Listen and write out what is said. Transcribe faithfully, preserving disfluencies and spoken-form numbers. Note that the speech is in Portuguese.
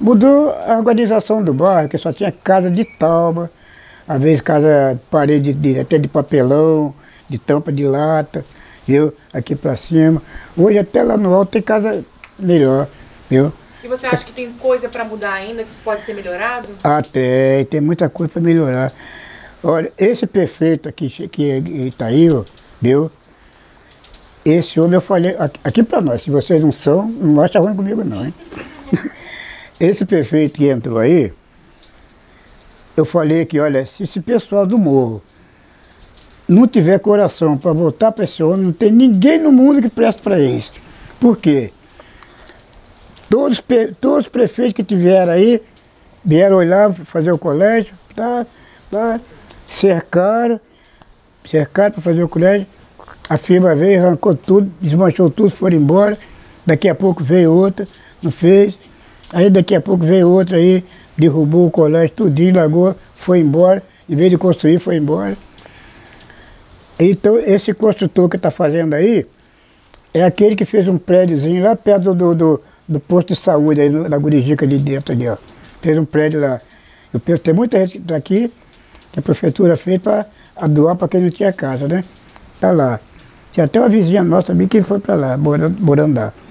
Mudou a organização do bairro, que só tinha casa de tábua, às vezes casa, parede de, até de papelão, de tampa de lata, viu? Aqui pra cima. Hoje até lá no alto tem casa melhor, viu? E você acha que tem coisa para mudar ainda, que pode ser melhorado? Ah, tem, tem muita coisa para melhorar. Olha, esse prefeito aqui, que está aí, ó, viu? Esse homem eu falei, aqui, aqui para nós, se vocês não são, não acha ruim comigo não, hein? Esse prefeito que entrou aí, eu falei que, olha, se esse pessoal do morro não tiver coração para voltar para esse homem, não tem ninguém no mundo que preste para eles. Por quê? Todos, todos os prefeitos que tiveram aí, vieram olhar, fazer o colégio, tá, tá, cercaram, cercaram para fazer o colégio, a firma veio, arrancou tudo, desmanchou tudo, foram embora, daqui a pouco veio outra, não fez, aí daqui a pouco veio outra aí, derrubou o colégio, tudinho, largou, foi embora, em vez de construir, foi embora. Então esse construtor que está fazendo aí, é aquele que fez um prédiozinho lá perto do, do, do posto de saúde, aí da Gurijica ali dentro, ali, ó. Fez um prédio lá. Eu penso, tem muita gente daqui que a prefeitura fez para doar para quem não tinha casa, né? Tá lá. Tinha até uma vizinha nossa ali que foi para lá, morando, morando lá.